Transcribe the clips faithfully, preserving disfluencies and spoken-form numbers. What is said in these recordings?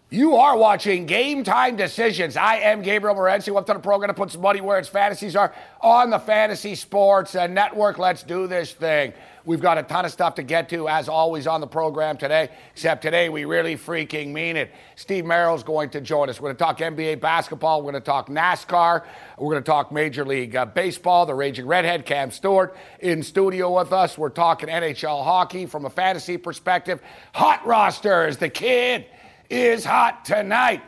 You are watching Game Time Decisions. I am Gabriel Morency. Welcome to the program to put some money where its fantasies are on the Fantasy Sports uh, Network. Let's do this thing. We've got a ton of stuff to get to, as always, on the program today, except today we really freaking mean it. Steve Merrill's going to join us. We're going to talk N B A basketball. We're going to talk NASCAR. We're going to talk Major League uh, Baseball. The Raging Redhead, Cam Stewart, in studio with us. We're talking N H L hockey from a fantasy perspective. Hot rosters. The kid is hot tonight.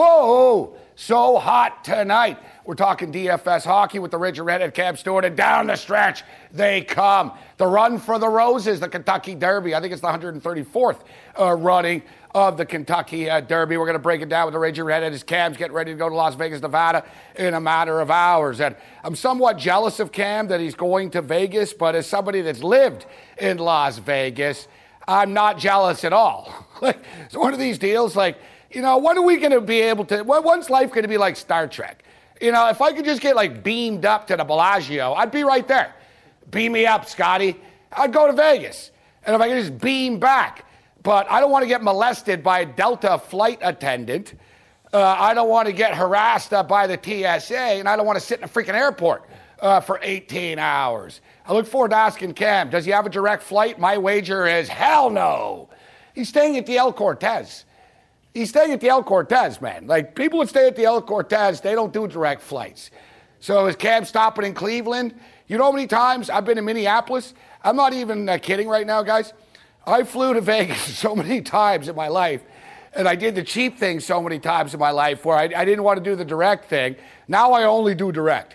Whoa, so hot tonight. We're talking D F S hockey with the Raging Redhead, Cam Stewart, and down the stretch they come. The run for the Roses, the Kentucky Derby. I think it's the one hundred thirty-fourth uh, running of the Kentucky uh, Derby. We're going to break it down with the Raging Redhead as Cam's getting ready to go to Las Vegas, Nevada in a matter of hours. And I'm somewhat jealous of Cam that he's going to Vegas, but as somebody that's lived in Las Vegas, I'm not jealous at all. Like, it's one of these deals, like, you know, when are we going to be able to, when's life going to be like Star Trek? You know, if I could just get, like, beamed up to the Bellagio, I'd be right there. Beam me up, Scotty. I'd go to Vegas. And if I could just beam back. But I don't want to get molested by a Delta flight attendant. Uh, I don't want to get harassed uh, by the T S A, and I don't want to sit in a freaking airport uh, for eighteen hours. I look forward to asking Cam, does he have a direct flight? My wager is hell no. He's staying at the El Cortez. He's staying at the El Cortez, man. Like, people that stay at the El Cortez, they don't do direct flights. So is Cam stopping in Cleveland? You know how many times I've been in Minneapolis? I'm not even uh, kidding right now, guys. I flew to Vegas so many times in my life, and I did the cheap thing so many times in my life where I, I didn't want to do the direct thing. Now I only do direct.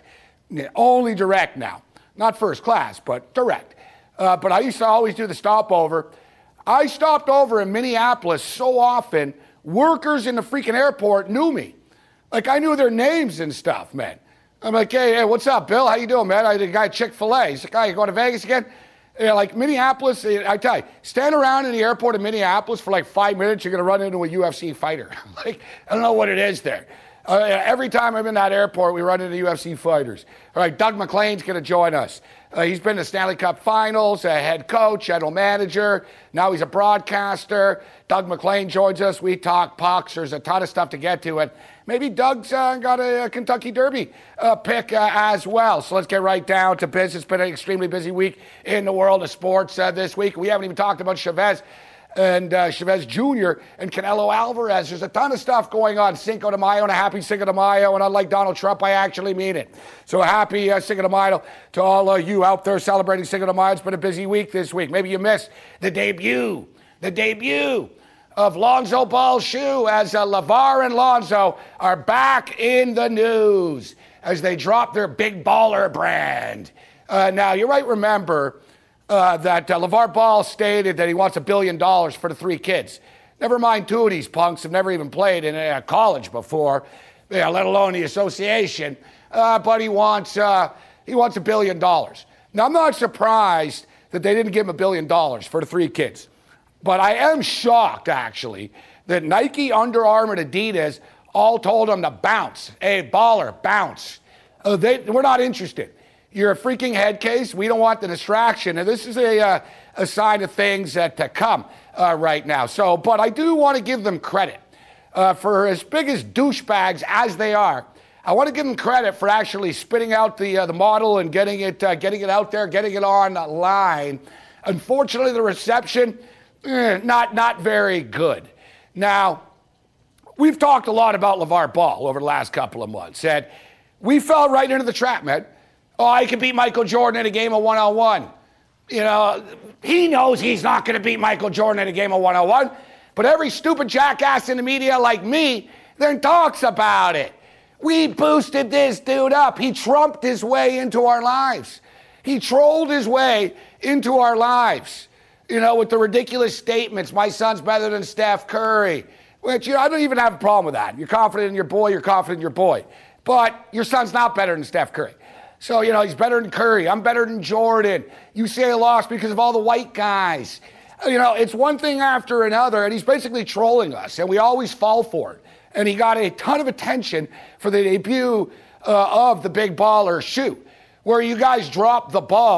Only direct now. Not first class, but direct. Uh, but I used to always do the stopover. I stopped over in Minneapolis so often, workers in the freaking airport knew me. Like, I knew their names and stuff, man. I'm like, hey, hey, what's up, Bill? How you doing, man? I had a guy at Chick-fil-A. He's like, oh, you going to Vegas again? Yeah, like, Minneapolis, I tell you, stand around in the airport in Minneapolis for like five minutes, you're going to run into a U F C fighter. Like, I don't know what it is there. Uh, every time I'm in that airport, we run into U F C fighters. All right, Doug McLean's going to join us. Uh, he's been to Stanley Cup Finals, a head coach, general manager. Now he's a broadcaster. Doug McLean joins us. We talk pucks. There's a ton of stuff to get to. And maybe Doug's uh, got a, a Kentucky Derby uh, pick uh, as well. So let's get right down to business. It's been an extremely busy week in the world of sports uh, this week. We haven't even talked about Chavez and uh, Chavez Junior and Canelo Alvarez. There's a ton of stuff going on. Cinco de Mayo and a happy Cinco de Mayo. And unlike Donald Trump, I actually mean it. So a happy uh, Cinco de Mayo to all uh, you out there celebrating Cinco de Mayo. It's been a busy week this week. Maybe you missed the debut, the debut of Lonzo Ball's shoe as uh, LeVar and Lonzo are back in the news as they drop their big baller brand. Uh, now, you might remember Uh, that uh, LeVar Ball stated that he wants a billion dollars for the three kids. Never mind two of these punks have never even played in a college before, yeah, let alone the association. Uh, but he wants uh, he wants a billion dollars. Now, I'm not surprised that they didn't give him a billion dollars for the three kids. But I am shocked, actually, that Nike, Under Armour, and Adidas all told him to bounce. Hey, baller, bounce. Uh, they, we're not interested. You're a freaking head case. We don't want the distraction. And this is a, uh, a sign of things that to come uh, right now. So, but I do want to give them credit uh, for as big as douchebags as they are. I want to give them credit for actually spitting out the uh, the model and getting it uh, getting it out there, getting it online. Unfortunately, the reception eh, not not very good. Now, we've talked a lot about LeVar Ball over the last couple of months. And we fell right into the trap, man. Oh, I can beat Michael Jordan in a game of one-on-one. You know, he knows he's not going to beat Michael Jordan in a game of one-on-one, but every stupid jackass in the media like me then talks about it. We boosted this dude up. He trumped his way into our lives. He trolled his way into our lives, you know, with the ridiculous statements, my son's better than Steph Curry, which, you know, I don't even have a problem with that. You're confident in your boy, you're confident in your boy. But your son's not better than Steph Curry. So, you know, he's better than Curry. I'm better than Jordan. You say I lost because of all the white guys. You know, it's one thing after another, and he's basically trolling us, and we always fall for it. And he got a ton of attention for the debut uh, of the Big Baller shoe, where you guys dropped the ball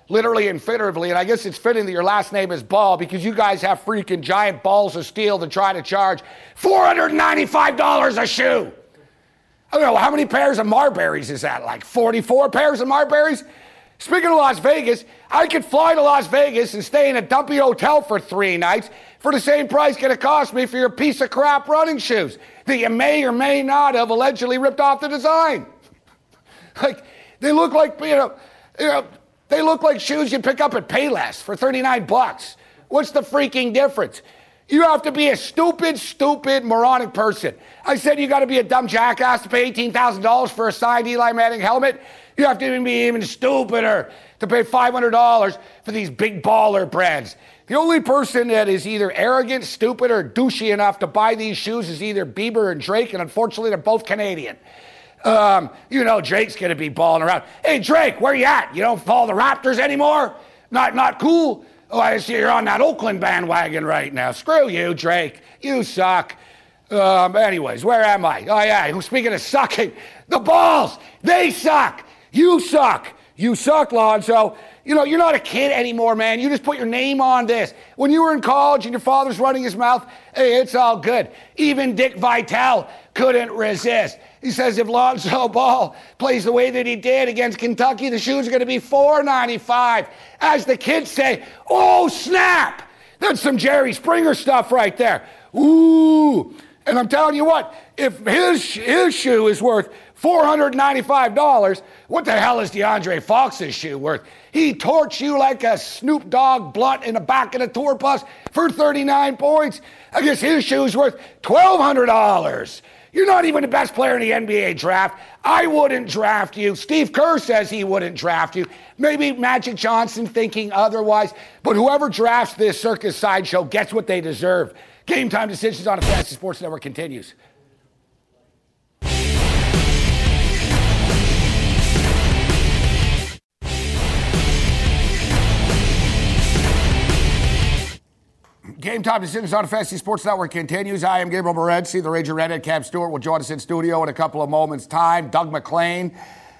literally and figuratively, and I guess it's fitting that your last name is Ball because you guys have freaking giant balls of steel to try to charge four hundred ninety-five dollars a shoe. I don't know, how many pairs of Marburys is that? Like forty-four pairs of Marburys? Speaking of Las Vegas, I could fly to Las Vegas and stay in a dumpy hotel for three nights for the same price it's going to cost me for your piece of crap running shoes that you may or may not have allegedly ripped off the design. Like, they look like, you know, you know, they look like shoes you pick up at Payless for thirty-nine bucks. What's the freaking difference? You have to be a stupid, stupid, moronic person. I said you got to be a dumb jackass to pay eighteen thousand dollars for a signed Eli Manning helmet. You have to be even stupider to pay five hundred dollars for these big baller brands. The only person that is either arrogant, stupid, or douchey enough to buy these shoes is either Bieber and Drake, and unfortunately they're both Canadian. Um, you know Drake's going to be balling around. Hey, Drake, where you at? You don't follow the Raptors anymore? Not not cool? Oh, I see you're on that Oakland bandwagon right now. Screw you, Drake. You suck. Um, anyways, where am I? Oh, yeah, speaking of sucking, the Balls, they suck. You suck. You suck, Lonzo. You know, you're not a kid anymore, man. You just put your name on this. When you were in college and your father's running his mouth, hey, it's all good. Even Dick Vitale couldn't resist. He says if Lonzo Ball plays the way that he did against Kentucky, the shoes are going to be four ninety-five. As the kids say, oh, snap. That's some Jerry Springer stuff right there. Ooh. And I'm telling you what, if his, his shoe is worth four hundred ninety-five dollars, what the hell is DeAndre Fox's shoe worth? He torched you like a Snoop Dogg blunt in the back of the tour bus for thirty-nine points. I guess his shoe's worth twelve hundred dollars. You're not even the best player in the N B A draft. I wouldn't draft you. Steve Kerr says he wouldn't draft you. Maybe Magic Johnson thinking otherwise. But whoever drafts this circus sideshow gets what they deserve. Game Time Decisions on the Fantasy Sports Network continues. Game Time Decisions on the Fantasy Sports Network continues. I am Gabriel Morency. The Ranger Redhead Cam Stewart will join us in studio in a couple of moments' time. Doug MacLean,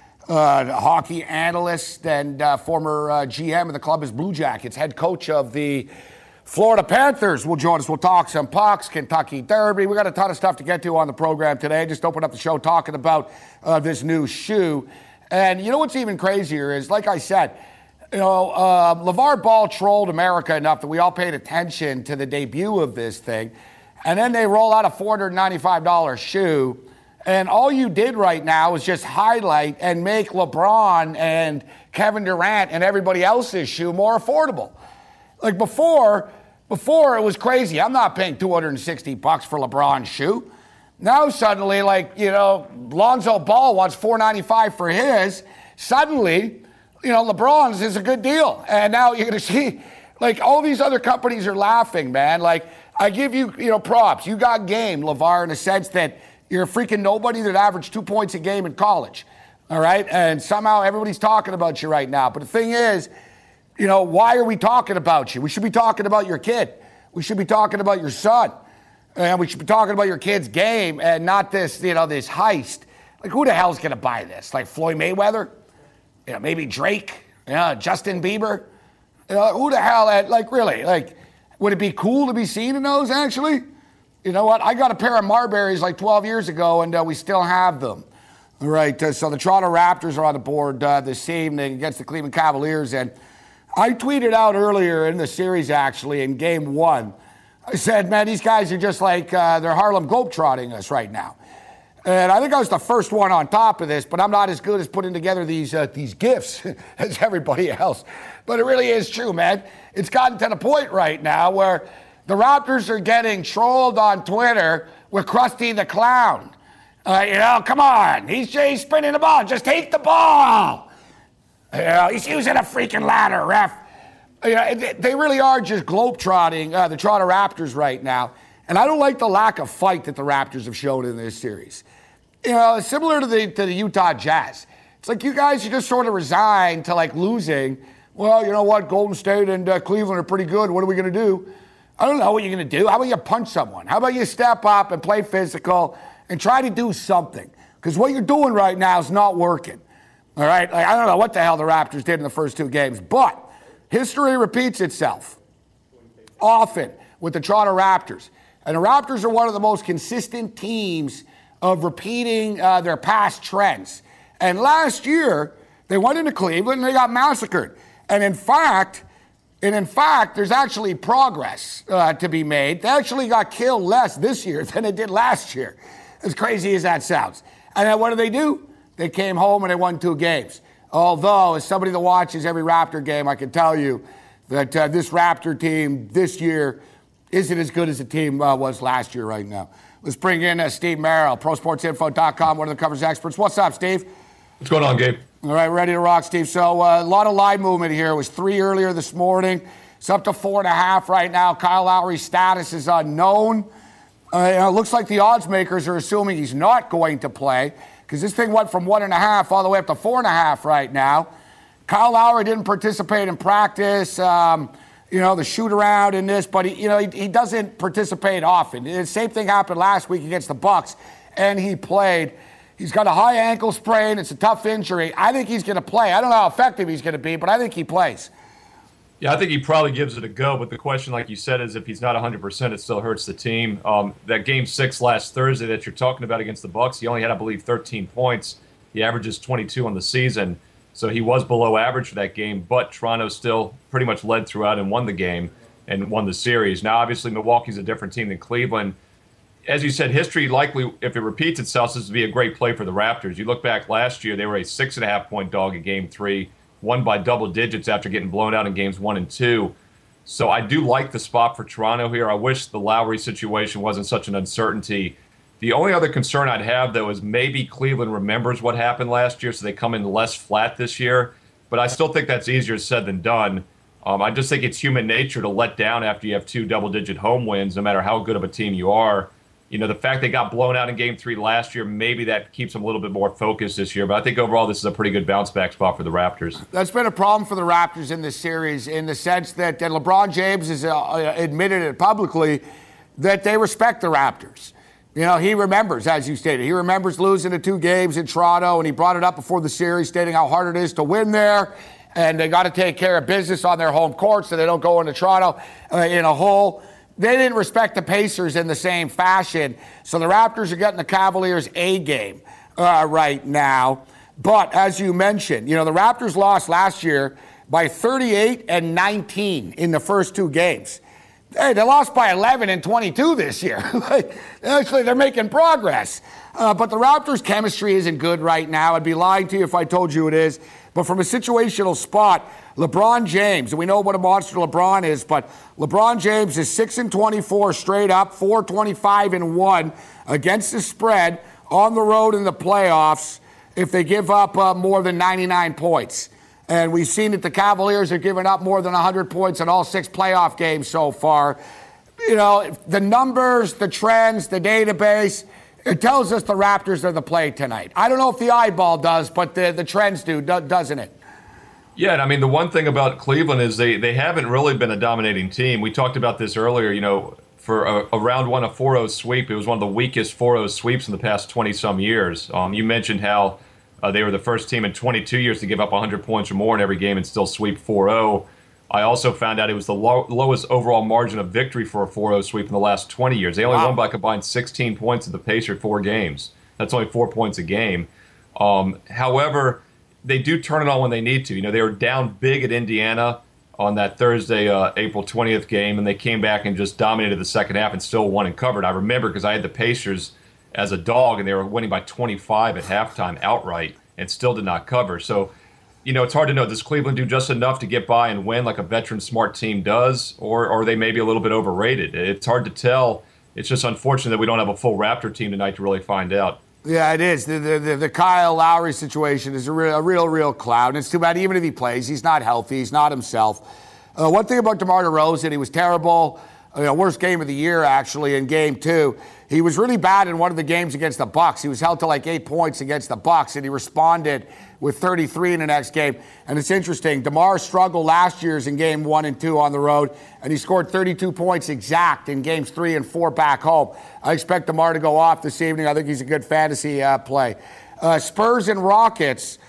uh, hockey analyst and uh, former uh, G M of the Columbus Blue Jackets, head coach of the Florida Panthers, will join us. We'll talk some pucks, Kentucky Derby. We got a ton of stuff to get to on the program today. Just opened up the show talking about uh, this new shoe. And you know what's even crazier is, like I said, You know, uh, LeVar Ball trolled America enough that we all paid attention to the debut of this thing. And then they roll out a four hundred ninety-five dollars shoe. And all you did right now is just highlight and make LeBron and Kevin Durant and everybody else's shoe more affordable. Like before, before it was crazy. I'm not paying two hundred sixty bucks for LeBron's shoe. Now suddenly, like, you know, Lonzo Ball wants four ninety-five for his. Suddenly, you know, LeBron's is a good deal. And now you're going to see, like, all these other companies are laughing, man. Like, I give you, you know, props. You got game, LeVar, in the sense that you're a freaking nobody that averaged two points a game in college, all right? And somehow everybody's talking about you right now. But the thing is, you know, why are we talking about you? We should be talking about your kid. We should be talking about your son. And we should be talking about your kid's game and not this, you know, this heist. Like, who the hell's going to buy this? Like Floyd Mayweather? You know, maybe Drake, you know, Justin Bieber. You know, who the hell, had, like, really, like, would it be cool to be seen in those, actually? You know what? I got a pair of Marburys like twelve years ago, and uh, we still have them. All right, uh, so the Toronto Raptors are on the board uh, this evening against the Cleveland Cavaliers, and I tweeted out earlier in the series, actually, in game one, I said, man, these guys are just like, uh, they're Harlem Globetrotting us right now. And I think I was the first one on top of this, but I'm not as good as putting together these uh, these gifts as everybody else. But it really is true, man. It's gotten to the point right now where the Raptors are getting trolled on Twitter with Krusty the Clown. Uh, you know, come on. He's, he's spinning the ball. Just take the ball. You know, he's using a freaking ladder, ref. You know, they really are just globetrotting uh, the Toronto Raptors right now. And I don't like the lack of fight that the Raptors have shown in this series. You know, similar to the to the Utah Jazz. It's like you guys are just sort of resigned to, like, losing. Well, you know what? Golden State and uh, Cleveland are pretty good. What are we going to do? I don't know what you're going to do. How about you punch someone? How about you step up and play physical and try to do something? Because what you're doing right now is not working. All right? Like, I don't know what the hell the Raptors did in the first two games, but history repeats itself often with the Toronto Raptors. And the Raptors are one of the most consistent teams of repeating uh, their past trends. And last year, they went into Cleveland and they got massacred. And in fact, and in fact, there's actually progress uh, to be made. They actually got killed less this year than they did last year, as crazy as that sounds. And then what did they do? They came home and they won two games. Although, as somebody that watches every Raptor game, I can tell you that uh, this Raptor team this year isn't as good as the team uh, was last year right now. Let's bring in uh, Steve Merrill, pro sports info dot com, one of the covers experts. What's up, Steve? What's going on, Gabe? All right, ready to rock, Steve. So uh, a lot of line movement here. It was three earlier this morning. It's up to four and a half right now. Kyle Lowry's status is unknown. Uh, it looks like the odds makers are assuming he's not going to play because this thing went from one and a half all the way up to four and a half right now. Kyle Lowry didn't participate in practice, um, you know, the shoot around in this, but he, you know, he, he doesn't participate often. The same thing happened last week against the Bucks, and he played. He's got a high ankle sprain. It's a tough injury. I think he's going to play. I don't know how effective he's going to be, but I think he plays. Yeah, I think he probably gives it a go, but the question, like you said, is if he's not one hundred percent, it still hurts the team. Um, that game six last Thursday that you're talking about against the Bucks, he only had, I believe, thirteen points. He averages twenty-two on the season, so he was below average for that game, but Toronto still pretty much led throughout and won the game and won the series. Now, obviously, Milwaukee's a different team than Cleveland. As you said, history likely, if it repeats itself, this would be a great play for the Raptors. You look back last year, they were a six and a half point dog in game three, won by double digits after getting blown out in games one and two. So I do like the spot for Toronto here. I wish the Lowry situation wasn't such an uncertainty. The only other concern I'd have, though, is maybe Cleveland remembers what happened last year, so they come in less flat this year. But I still think that's easier said than done. Um, I just think it's human nature to let down after you have two double-digit home wins, no matter how good of a team you are. You know, the fact they got blown out in game three last year, maybe that keeps them a little bit more focused this year. But I think overall this is a pretty good bounce-back spot for the Raptors. That's been a problem for the Raptors in this series in the sense that, that LeBron James has uh, admitted it publicly that they respect the Raptors. You know, he remembers, as you stated, he remembers losing the two games in Toronto, and he brought it up before the series, stating how hard it is to win there, and they got to take care of business on their home court so they don't go into Toronto uh, in a hole. They didn't respect the Pacers in the same fashion, so the Raptors are getting the Cavaliers' A game uh, right now. But as you mentioned, you know, the Raptors lost last year by thirty-eight and nineteen in the first two games. Hey, they lost by eleven and twenty-two this year. Actually, they're making progress. Uh, but the Raptors' chemistry isn't good right now. I'd be lying to you if I told you it is. But from a situational spot, LeBron James, and we know what a monster LeBron is, but LeBron James is six and twenty-four straight up, four twenty-five and one against the spread on the road in the playoffs if they give up uh, more than ninety-nine points. And we've seen that the Cavaliers are giving up more than one hundred points in all six playoff games so far. You know, the numbers, the trends, the database, it tells us the Raptors are the play tonight. I don't know if the eyeball does, but the, the trends do, doesn't it? Yeah, and I mean, the one thing about Cleveland is they, they haven't really been a dominating team. We talked about this earlier, you know, for a, a round one, a four oh sweep. It was one of the weakest four oh sweeps in the past twenty-some years. Um, you mentioned how uh, they were the first team in twenty-two years to give up one hundred points or more in every game and still sweep four oh. I also found out it was the low, lowest overall margin of victory for a four oh sweep in the last twenty years. They only wow. won by a combined sixteen points in the Pacers four games. That's only four points a game. Um, however, they do turn it on when they need to. You know, they were down big at Indiana on that Thursday, uh, April twentieth game, and they came back and just dominated the second half and still won and covered. I remember because I had the Pacers as a dog, and they were winning by twenty-five at halftime outright and still did not cover. So, you know, it's hard to know. Does Cleveland do just enough to get by and win like a veteran smart team does, or, or are they maybe a little bit overrated? It's hard to tell. It's just unfortunate that we don't have a full Raptor team tonight to really find out. Yeah, it is. The, the, the Kyle Lowry situation is a real, a real, real cloud. And it's too bad, even if he plays, he's not healthy. He's not himself. Uh, one thing about DeMar DeRozan, he was terrible. You know, worst game of the year, actually, in game two. He was really bad in one of the games against the Bucks. He was held to like eight points against the Bucks, and he responded with thirty-three in the next game. And it's interesting. DeMar struggled last year's in game one and two on the road, and he scored thirty-two points exact in games three and four back home. I expect DeMar to go off this evening. I think he's a good fantasy uh, play. Uh, Spurs and Rockets.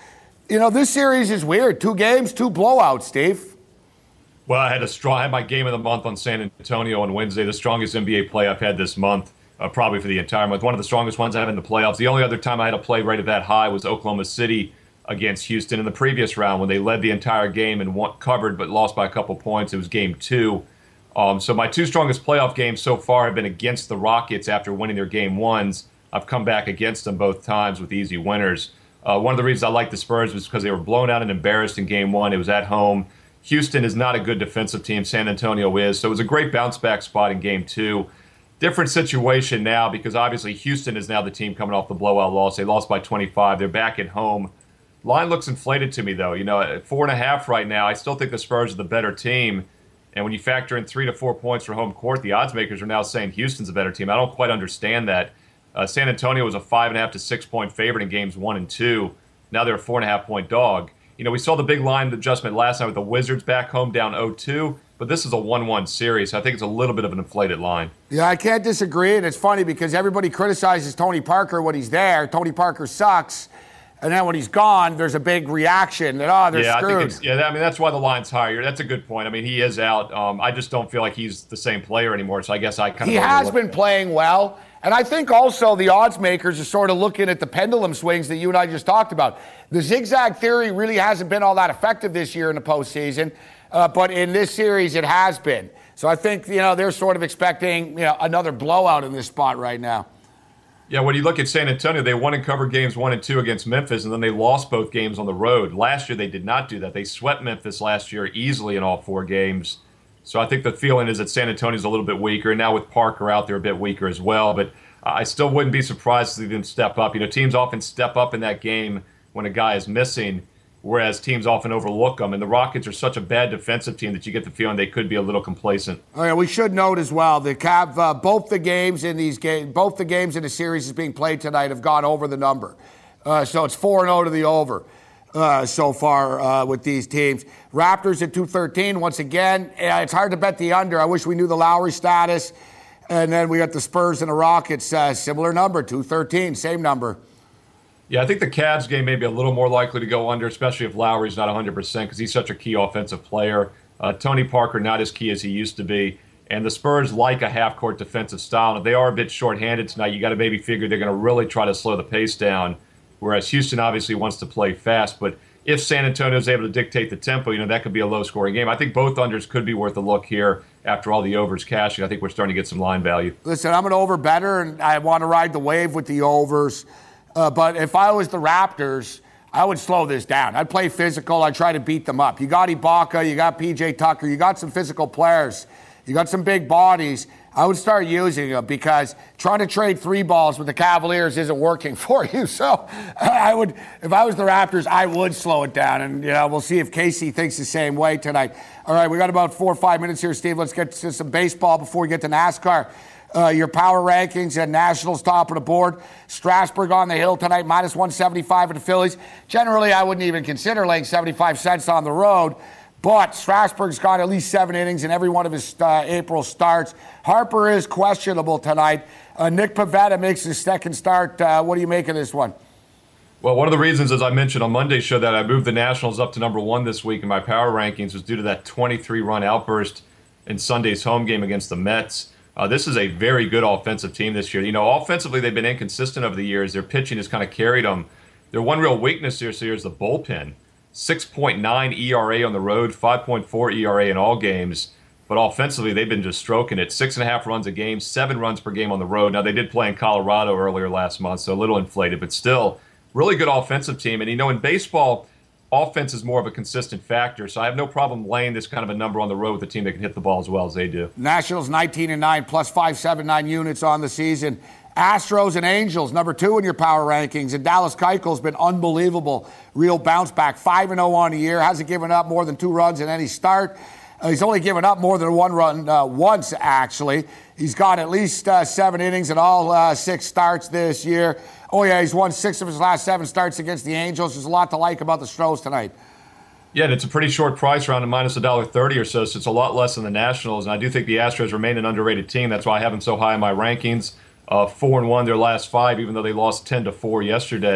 You know, this series is weird. Two games, two blowouts, Steve. Well, I had a strong, I had my game of the month on San Antonio on Wednesday, the strongest N B A play I've had this month, uh, probably for the entire month. One of the strongest ones I have in the playoffs. The only other time I had a play right at that high was Oklahoma City against Houston in the previous round when they led the entire game and won, covered but lost by a couple points. It was game two. Um, so my two strongest playoff games so far have been against the Rockets after winning their game ones. I've come back against them both times with easy winners. Uh, one of the reasons I like the Spurs was because they were blown out and embarrassed in game one. It was at home. Houston is not a good defensive team. San Antonio is. So it was a great bounce back spot in game two. Different situation now because obviously Houston is now the team coming off the blowout loss. They lost by twenty-five. They're back at home. Line looks inflated to me, though. You know, at four and a half right now, I still think the Spurs are the better team. And when you factor in three to four points for home court, the odds makers are now saying Houston's a better team. I don't quite understand that. Uh, San Antonio was a five and a half to six point favorite in games one and two. Now they're a four and a half point dog. You know, we saw the big line adjustment last night with the Wizards back home down oh two, but this is a one one series. So I think it's a little bit of an inflated line. Yeah, I can't disagree. And it's funny because everybody criticizes Tony Parker when he's there. Tony Parker sucks. And then when he's gone, there's a big reaction that, oh, they're yeah, screwed. I think it's, yeah, I mean, that's why the line's higher. That's a good point. I mean, he is out. Um, I just don't feel like he's the same player anymore. So I guess I kind of. He has been playing well. And I think also the odds makers are sort of looking at the pendulum swings that you and I just talked about. The zigzag theory really hasn't been all that effective this year in the postseason, uh, but in this series it has been. So I think, you know, they're sort of expecting, you know, another blowout in this spot right now. Yeah, when you look at San Antonio, they won and covered games one and two against Memphis, and then they lost both games on the road. Last year they did not do that. They swept Memphis last year easily in all four games. So I think the feeling is that San Antonio's a little bit weaker. And now with Parker out, they're a bit weaker as well. But I still wouldn't be surprised to see them step up. You know, teams often step up in that game when a guy is missing, whereas teams often overlook them. And the Rockets are such a bad defensive team that you get the feeling they could be a little complacent. Oh, yeah, we should note as well the Cav, uh, both the games in these games, both the games in the series is being played tonight have gone over the number. Uh, so it's four and oh to the over. Uh, so far uh, with these teams. Raptors at two thirteen. Once again, uh, it's hard to bet the under. I wish we knew the Lowry status. And then we got the Spurs and the Rockets, uh, similar number, two thirteen, same number. Yeah, I think the Cavs game may be a little more likely to go under, especially if Lowry's not one hundred percent because he's such a key offensive player. Uh, Tony Parker not as key as he used to be. And the Spurs like a half-court defensive style. And if they are a bit shorthanded tonight, you got to maybe figure they're going to really try to slow the pace down. Whereas Houston obviously wants to play fast. But if San Antonio is able to dictate the tempo, you know, that could be a low-scoring game. I think both unders could be worth a look here after all the overs cashing. I think we're starting to get some line value. Listen, I'm an over better, and I want to ride the wave with the overs. Uh, but if I was the Raptors, I would slow this down. I'd play physical. I'd try to beat them up. You got Ibaka. You got P J Tucker. You got some physical players. You got some big bodies. I would start using them because trying to trade three balls with the Cavaliers isn't working for you. So I would, if I was the Raptors, I would slow it down. And, you know, we'll see if Casey thinks the same way tonight. All right, we got about four or five minutes here, Steve. Let's get to some baseball before we get to NASCAR. Uh, your power rankings and Nationals top of the board. Strasburg on the hill tonight, minus one seventy-five at the Phillies. Generally, I wouldn't even consider laying seventy-five cents on the road. But Strasburg's gone at least seven innings in every one of his uh, April starts. Harper is questionable tonight. Uh, Nick Pivetta makes his second start. Uh, what do you make of this one? Well, one of the reasons, as I mentioned on Monday's show, that I moved the Nationals up to number one this week in my power rankings was due to that twenty-three run outburst in Sunday's home game against the Mets. Uh, this is a very good offensive team this year. You know, offensively, they've been inconsistent over the years. Their pitching has kind of carried them. Their one real weakness this year is the bullpen. six point nine E R A on the road, five point four E R A in all games. But offensively, they've been just stroking it. Six and a half runs a game, seven runs per game on the road. Now, they did play in Colorado earlier last month, so a little inflated, but still, really good offensive team. And, you know, in baseball, offense is more of a consistent factor, so I have no problem laying this kind of a number on the road with a team that can hit the ball as well as they do. Nationals nineteen and nine, plus five seventy-nine units on the season. Astros and Angels, number two in your power rankings. And Dallas Keuchel's been unbelievable. Real bounce back. five and oh on the year. Hasn't given up more than two runs in any start. Uh, he's only given up more than one run uh, once, actually. He's got at least uh, seven innings in all uh, six starts this year. Oh, yeah, he's won six of his last seven starts against the Angels. There's a lot to like about the Stros tonight. Yeah, and it's a pretty short price, around a minus one dollar thirty or so, so it's a lot less than the Nationals. And I do think the Astros remain an underrated team. That's why I have them so high in my rankings. Uh, four and one their last five, even though they lost ten to four yesterday.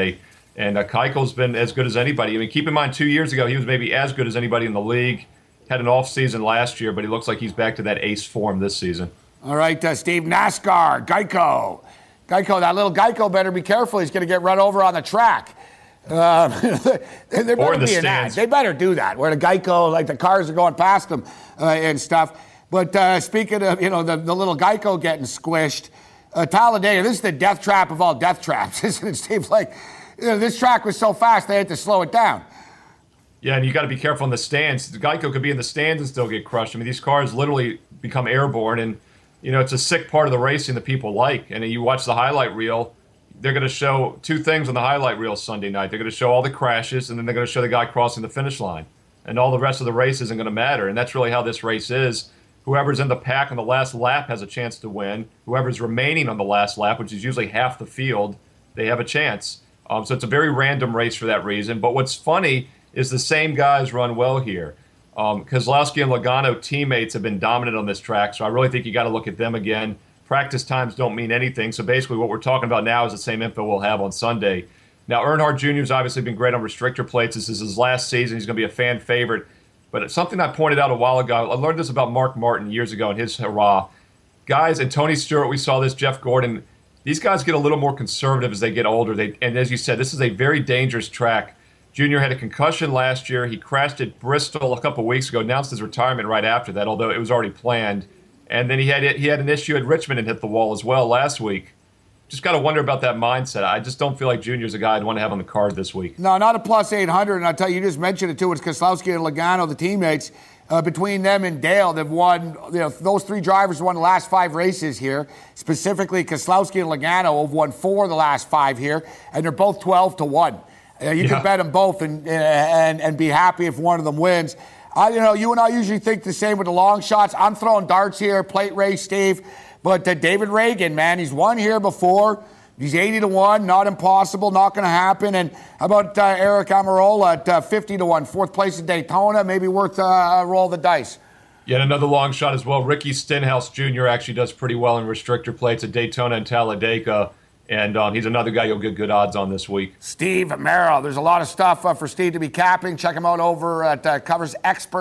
And uh, Keuchel's been as good as anybody. I mean, keep in mind, two years ago, he was maybe as good as anybody in the league. Had an off season last year, but he looks like he's back to that ace form this season. All right, uh, Steve, NASCAR, Geico. Geico, that little Geico better be careful. He's going to get run over on the track. Um, there better the be an ad. They better do that, where the Geico, like the cars are going past them uh, and stuff. But uh, speaking of, you know, the, the little Geico getting squished, uh, Talladega, this is the death trap of all death traps, isn't it, Steve? Like, you know, this track was so fast they had to slow it down. Yeah, and you got to be careful in the stands. The Geico could be in the stands and still get crushed. I mean, these cars literally become airborne, and you know it's a sick part of the racing that people like. And you watch the highlight reel; they're going to show two things on the highlight reel Sunday night. They're going to show all the crashes, and then they're going to show the guy crossing the finish line, and all the rest of the race isn't going to matter. And that's really how this race is. Whoever's in the pack on the last lap has a chance to win. Whoever's remaining on the last lap, which is usually half the field, they have a chance. Um, so it's a very random race for that reason. But what's funny is the same guys run well here. Um, Keselowski and Logano teammates have been dominant on this track, so I really think you got to look at them again. Practice times don't mean anything, so basically what we're talking about now is the same info we'll have on Sunday. Now, Earnhardt Junior has obviously been great on restrictor plates. This is his last season. He's going to be a fan favorite. But it's something I pointed out a while ago. I learned this about Mark Martin years ago in his hurrah. Guys, and Tony Stewart, we saw this, Jeff Gordon, these guys get a little more conservative as they get older. They, and as you said, this is a very dangerous track. Junior had a concussion last year. He crashed at Bristol a couple weeks ago, announced his retirement right after that, although it was already planned. And then he had he had an issue at Richmond and hit the wall as well last week. Just got to wonder about that mindset. I just don't feel like Junior's a guy I'd want to have on the card this week. No, not a plus eight hundred. And I'll tell you, you just mentioned it too. It's Keselowski and Logano, the teammates. Uh, between them and Dale, they've won, you know, those three drivers won the last five races here. Specifically, Keselowski and Logano have won four of the last five here, and they're both twelve to one. Uh, you yeah. can bet them both and, and and be happy if one of them wins. I, you know, you and I usually think the same with the long shots. I'm throwing darts here, plate race, Steve. But uh, David Reagan, man, he's won here before. He's eighty to one, not impossible, not going to happen. And how about uh, Eric Almirola at uh, fifty to one, fourth place at Daytona, maybe worth uh, a roll the dice. Yet another long shot as well. Ricky Stenhouse Junior actually does pretty well in restrictor plates at Daytona and Talladega. And um, he's another guy you'll get good odds on this week. Steve Merrill. There's a lot of stuff uh, for Steve to be capping. Check him out over at uh, coversexperts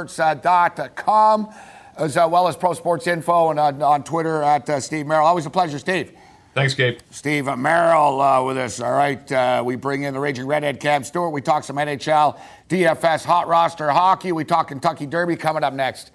dot com, as uh, well as Pro Sports Info and uh, on Twitter at uh, Steve Merrill. Always a pleasure, Steve. Thanks, Gabe. Steve Merrill uh, with us. All right, uh, we bring in the Raging Redhead Cam Stewart. We talk some N H L, D F S, hot roster hockey. We talk Kentucky Derby coming up next.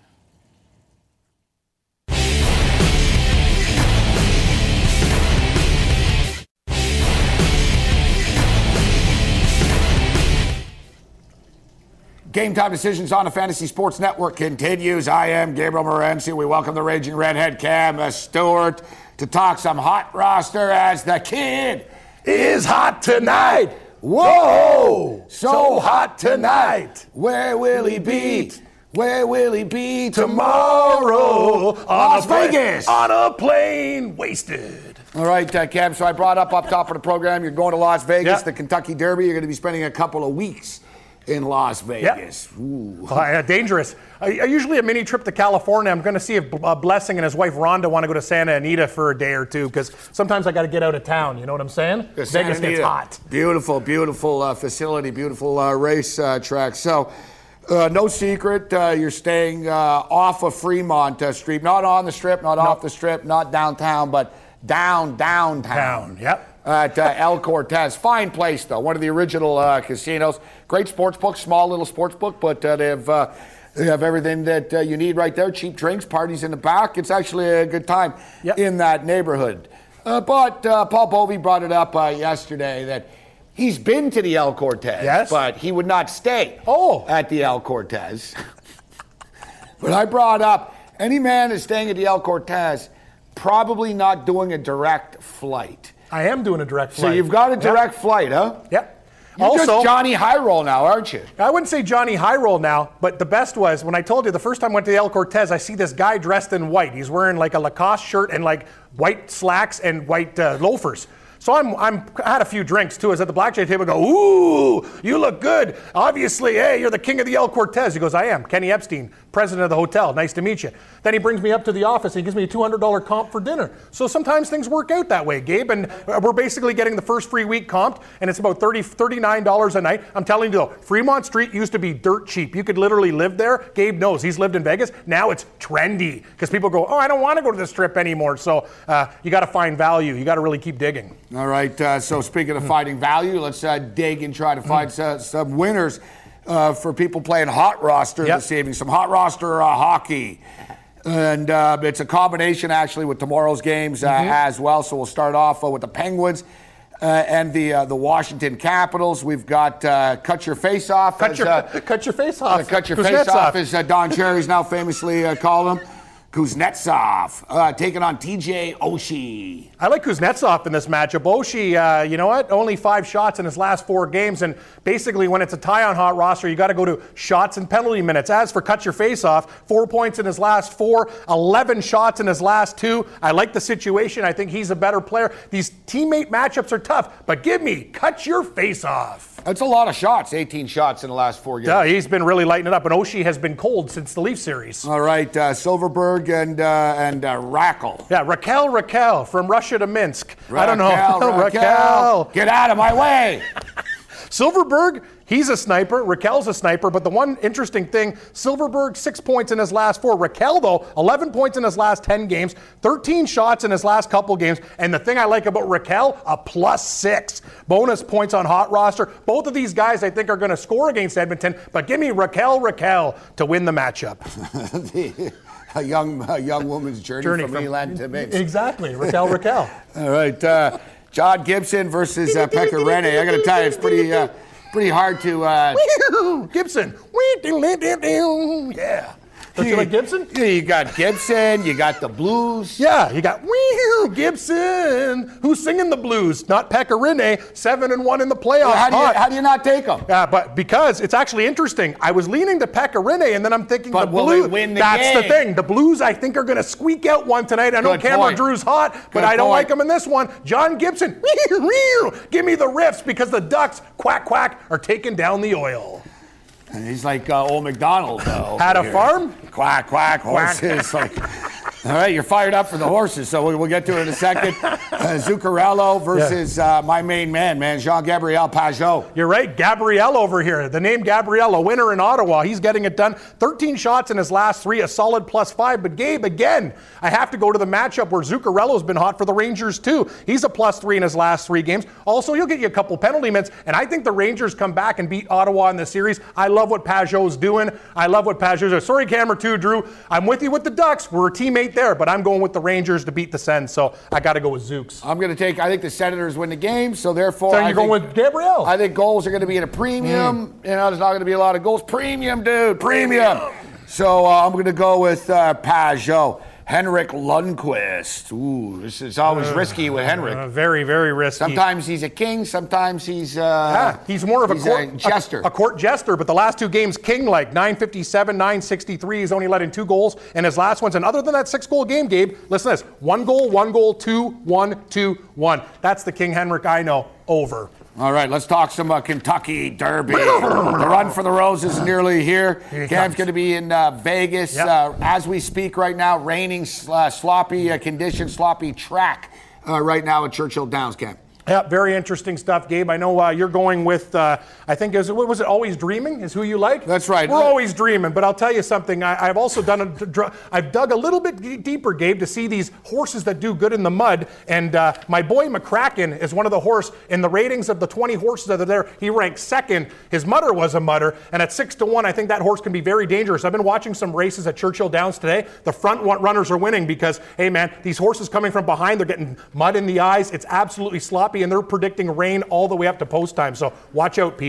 Game Time Decisions on the Fantasy Sports Network continues. I am Gabriel Morency. We welcome the Raging Redhead Cam Stewart to talk some hot roster as the kid is hot tonight. Whoa! So, so hot tonight. Where will he be? Where will he be tomorrow? On Las Vegas. On a plane, wasted. All right, uh, Cam, so I brought up up top of the program, you're going to Las Vegas, yep. the Kentucky Derby. You're going to be spending a couple of weeks in Las Vegas. Yep. Ooh. Uh, dangerous. Uh, usually a mini trip to California. I'm going to see if uh, Blessing and his wife Rhonda want to go to Santa Anita for a day or two, because sometimes I got to get out of town. You know what I'm saying? Yeah, Vegas gets hot. Beautiful, beautiful uh, facility, beautiful uh, race uh, track. So, uh, no secret, uh, you're staying uh, off of Fremont uh, Street, not on the Strip, not nope. off the Strip, not downtown, but down, downtown. Down, yep. At uh, El Cortez. Fine place, though. One of the original uh, casinos. Great sports book, small little sports book, but uh, they have uh, they have everything that uh, you need right there. Cheap drinks, parties in the back. It's actually a good time yep. in that neighborhood. Uh, but uh, Paul Bovey brought it up uh, yesterday that he's been to the El Cortez, yes. but he would not stay oh. at the El Cortez. But I brought up any man that's staying at the El Cortez probably not doing a direct flight. I am doing a direct flight. So you've got a direct yep. flight, huh? Yep. You're also, just Johnny High Roll now, aren't you? I wouldn't say Johnny High Roll now, but the best was when I told you the first time I went to the El Cortez, I see this guy dressed in white. He's wearing like a Lacoste shirt and like white slacks and white uh, loafers. So I'm, I'm, I had a few drinks too. I was at the blackjack table. I go, ooh, you look good. Obviously, hey, you're the king of the El Cortez. He goes, I am. Kenny Epstein, president of the hotel. Nice to meet you. Then he brings me up to the office. And he gives me a two hundred dollars comp for dinner. So sometimes things work out that way, Gabe. And we're basically getting the first free week comped, and it's about thirty, thirty-nine dollars a night. I'm telling you though, Fremont Street used to be dirt cheap. You could literally live there. Gabe knows. He's lived in Vegas. Now it's trendy because people go, oh, I don't want to go to the Strip anymore. So uh, you got to find value. You got to really keep digging. All right. Uh, so speaking of finding value, let's uh, dig and try to find uh, some winners uh, for people playing hot roster Yep. this evening. Some hot roster uh, hockey. And uh, it's a combination actually with tomorrow's games uh, Mm-hmm. as well. So we'll start off uh, with the Penguins uh, and the uh, the Washington Capitals. We've got uh, Cut Your Face Off. Cut as, your, uh, cut your face off. uh, cut Your Face Off, as uh, Don Cherry's now famously uh, called him. Kuznetsov uh, taking on T J Oshie. I like Kuznetsov in this matchup. Oshie, uh, you know what? Only five shots in his last four games. And basically, when it's a tie on hot roster, you got to go to shots and penalty minutes. As for Cut Your Face Off, four points in his last four, eleven shots in his last two. I like the situation. I think he's a better player. These teammate matchups are tough, but give me Cut Your Face Off. That's a lot of shots, eighteen shots in the last four games. Yeah, he's been really lighting it up, and Oshie has been cold since the Leaf series. All right, uh, Silverberg and uh, and uh, Rackle. Yeah, Raquel Raquel from Russia to Minsk. I don't know. Raquel, Raquel. Get out of my way. Silverberg, he's a sniper. Raquel's a sniper. But the one interesting thing, Silverberg, six points in his last four. Raquel, though, eleven points in his last ten games, thirteen shots in his last couple games. And the thing I like about Raquel, a plus six. Bonus points on hot roster. Both of these guys, I think, are going to score against Edmonton. But give me Raquel Raquel to win the matchup. the, a young a young woman's journey, Journey from, from Elan to Minsk. Exactly, Raquel Raquel. All right, uh, John Gibson versus uh, Pekka Rinne. I got to tell you, it's pretty uh, pretty hard to. Uh, Gibson. Yeah. Don't you like Gibson? Yeah, you got Gibson, you got the Blues. Yeah, you got Wee Gibson, who's singing the blues, not Pekka Rinne, seven and one in the playoffs. How do, you, Hot. how do you not take them? Yeah, but because it's actually interesting. I was leaning to Pekka Rinne, and then I'm thinking But the will Blues. they win the That's game? the thing. The Blues, I think, are going to squeak out one tonight. I know Good Cameron point. Drew's hot, but Good I don't point. like him in this one. John Gibson, give me the riffs because the Ducks, quack quack, are taking down the oil. And he's like uh, old McDonald, though. Had a farm? Quack, quack, horses. like, all right, you're fired up for the horses, so we'll, we'll get to it in a second. Uh, Zuccarello versus uh, my main man, man, Jean-Gabriel Pageau. You're right, Gabrielle over here. The name Gabrielle, a winner in Ottawa. He's getting it done. thirteen shots in his last three, a solid plus five. But Gabe, again, I have to go to the matchup where Zuccarello's been hot for the Rangers too. He's a plus three in his last three games. Also, he'll get you a couple penalty minutes, and I think the Rangers come back and beat Ottawa in the series. I love what Pageau's doing. I love what Pageau's doing. Sorry, camera two, Drew. I'm with you with the Ducks. We're a teammate there, but I'm going with the Rangers to beat the Sens, so I got to go with Zooks. I'm going to take, I think the Senators win the game, so therefore So I you're going think, with Gabrielle? I think goals are going to be at a premium. You know, there's not going to be a lot of goals. Premium, dude, premium. So uh, I'm going to go with uh, Pageau. Henrik Lundqvist. Ooh, this is always uh, risky with Henrik. Uh, very, very risky. Sometimes he's a king, sometimes he's uh, yeah, he's more of a he's court a jester. A, a court jester, but the last two games, king-like, nine fifty-seven, nine sixty-three. He's only let in two goals, and his last one's, and other than that six-goal game, Gabe, listen to this. One goal, one goal, two, one, two, one. That's the King Henrik I know. Over. All right, let's talk some uh, Kentucky Derby. The run for the Roses is nearly here. here Cam's going to be in uh, Vegas Yep. uh, as we speak right now. Raining, uh, sloppy uh, condition, sloppy track uh, right now at Churchill Downs, Cam. Yeah, very interesting stuff, Gabe. I know uh, you're going with, uh, I think, is, what was it, Always Dreaming is who you like? That's right. We're always dreaming, but I'll tell you something. I, I've also done, a, I've dug a little bit d- deeper, Gabe, to see these horses that do good in the mud. And uh, my boy McCracken is one of the horse, in the ratings of the twenty horses that are there, he ranks second. His mudder was a mudder, and at six to one, I think that horse can be very dangerous. I've been watching some races at Churchill Downs today. The front runners are winning because, hey man, these horses coming from behind, they're getting mud in the eyes. It's absolutely sloppy, and they're predicting rain all the way up to post time. So watch out, people.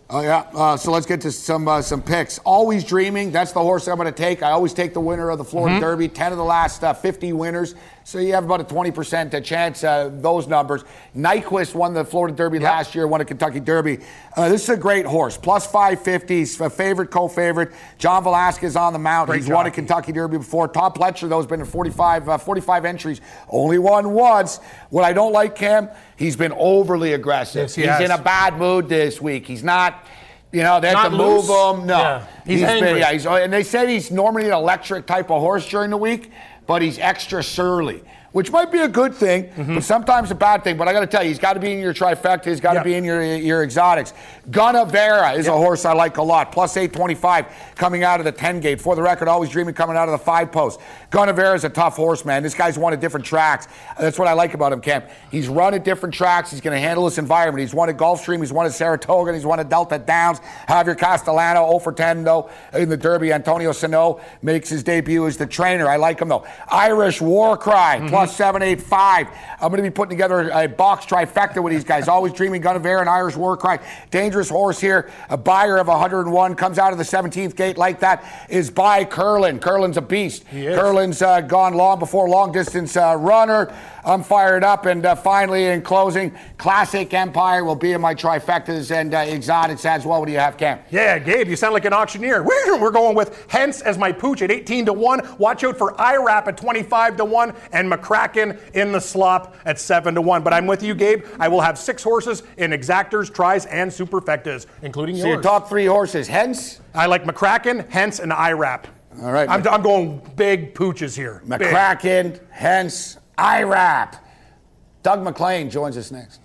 Oh, yeah. Uh, so let's get to some uh, some picks. Always Dreaming. That's the horse I'm going to take. I always take the winner of the Florida mm-hmm. Derby. ten of the last uh, fifty winners. So you have about a twenty percent chance, uh, those numbers. Nyquist won the Florida Derby yep. last year, won a Kentucky Derby. Uh, this is a great horse. Plus five fifty. He's a favorite, co-favorite. John Velasquez on the mount. Great He's jockey. won a Kentucky Derby before. Tom Pletcher, though, has been in forty-five, uh, forty-five entries. Only won once. What I don't like, Cam, he's been overly aggressive. Yes, he he's has. in a bad mood this week. He's not... You know, they have to loose. move him. No. Yeah. He's, he's angry. Been, yeah, he's, and they said he's normally an electric type of horse during the week, but he's extra surly, which might be a good thing, mm-hmm. but sometimes a bad thing. But I got to tell you, he's got to be in your trifecta. He's got to yep. be in your your exotics. Gunnavera is yep. a horse I like a lot. Plus eight twenty-five coming out of the ten gate. For the record, Always Dreaming coming out of the five post. Gunnavera is a tough horse, man. This guy's won at different tracks. That's what I like about him, Cam. He's run at different tracks. He's going to handle this environment. He's won at Gulfstream. He's won at Saratoga. He's won at Delta Downs. Javier Castellano, oh for ten, though, in the Derby. Antonio Sano makes his debut as the trainer. I like him, though. Irish War Cry, mm-hmm. plus seven eighty-five. I'm going to be putting together a box trifecta with these guys. Always Dreaming, Gunnavera, and Irish War Cry. Dangerous horse here. A buyer of one hundred one. Comes out of the seventeenth gate like that. Is by Curlin. Curlin's a beast. Curlin's uh, gone long before long distance uh, runner. I'm fired up. And uh, finally, in closing, Classic Empire will be in my trifectas and uh, exotics as well. What do you have, Cam? Yeah, Gabe, you sound like an auctioneer. We're going with Hence as my pooch at eighteen to one. Watch out for I RAP at twenty-five to one and McCracken in the slop at seven to one. But I'm with you, Gabe. I will have six horses in exactors, tries, and superfectas, including so yours. So your top three horses, Hence? I like McCracken, Hence, and I RAP. All right. I'm, I'm going big pooches here. McCracken, big. Hence, I RAP. Doug McLean joins us next.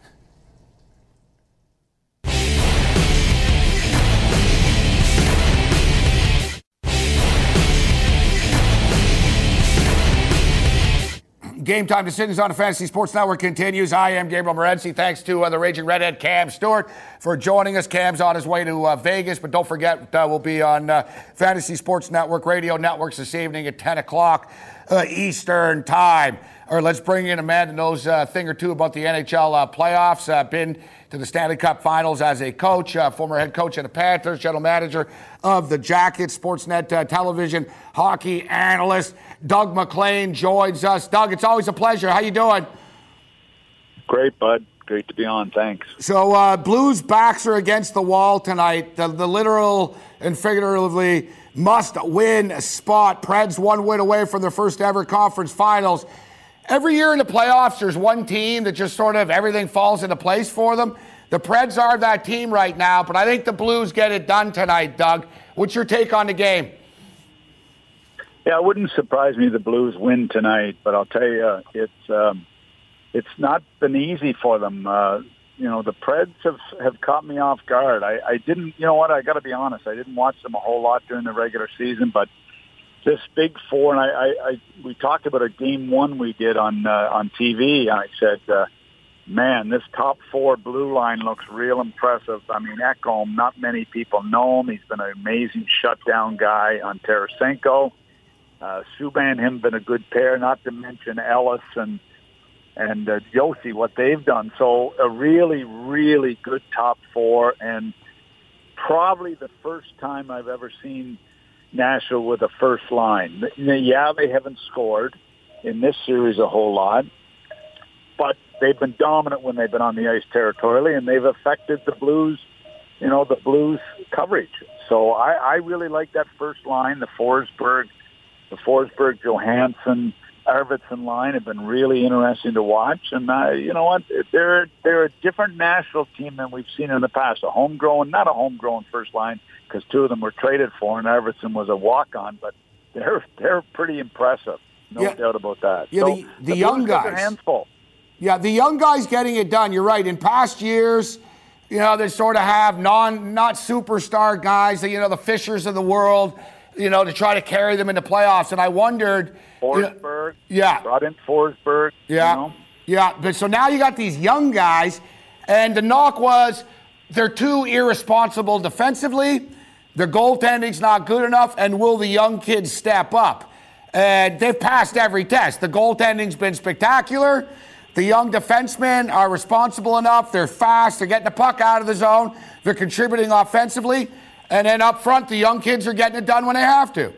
Game Time Decisions on the Fantasy Sports Network continues. I am Gabriel Morency. Thanks to uh, the Raging Redhead, Cam Stewart, for joining us. Cam's on his way to uh, Vegas, but don't forget, uh, we'll be on uh, Fantasy Sports Network radio networks this evening at ten o'clock uh, Eastern Time. All right, let's bring in a man that knows a thing or two about the N H L uh, playoffs. Uh, been to the Stanley Cup Finals as a coach, uh, former head coach of the Panthers, general manager of the Jackets, Sportsnet uh, television hockey analyst. Doug McLean joins us. Doug, it's always a pleasure. How you doing? Great, bud. Great to be on. Thanks. So uh, Blues' backs are against the wall tonight. The, the literal and figuratively must-win spot. Preds one win away from their first ever conference finals. Every year in the playoffs, there's one team that just sort of everything falls into place for them. The Preds are that team right now, but I think the Blues get it done tonight, Doug. What's your take on the game? Yeah, it wouldn't surprise me the Blues win tonight, but I'll tell you, it's um, it's not been easy for them. Uh, you know, the Preds have, have caught me off guard. I, I didn't, you know what, I got to be honest, I didn't watch them a whole lot during the regular season, but this big four, and I, I, I we talked about a game one we did on uh, on T V, and I said, uh, man, this top four blue line looks real impressive. I mean, Ekholm, not many people know him. He's been an amazing shutdown guy on Tarasenko. Uh, Subban and him been a good pair, not to mention Ellis and and uh, Josi, what they've done. So a really, really good top four, and probably the first time I've ever seen Nashville with a first line. Yeah, they haven't scored in this series a whole lot, but they've been dominant when they've been on the ice territorially, and they've affected the Blues, you know, the Blues coverage. So I, I really like that first line, the Forsberg, the Forsberg, Johansson, Arvidsson line have been really interesting to watch. And uh, you know what? They're they're a different Nashville team than we've seen in the past. A homegrown, not a homegrown first line, because two of them were traded for, and Arvidsson was a walk-on. But they're they're pretty impressive, no yeah. doubt about that. Yeah, so the, the, the young guys. Their hands full. Yeah, the young guys getting it done. You're right. In past years, you know, they sort of have non not superstar guys, you know, the Fishers of the world, you know, to try to carry them into playoffs. And I wondered, Forsberg, you know, yeah, brought in Forsberg, yeah, you know? yeah. But so now you got these young guys, and the knock was they're too irresponsible defensively. Their goaltending's not good enough, and will the young kids step up? And they've passed every test. The goaltending's been spectacular. The young defensemen are responsible enough. They're fast. They're getting the puck out of the zone. They're contributing offensively. And then up front, the young kids are getting it done when they have to.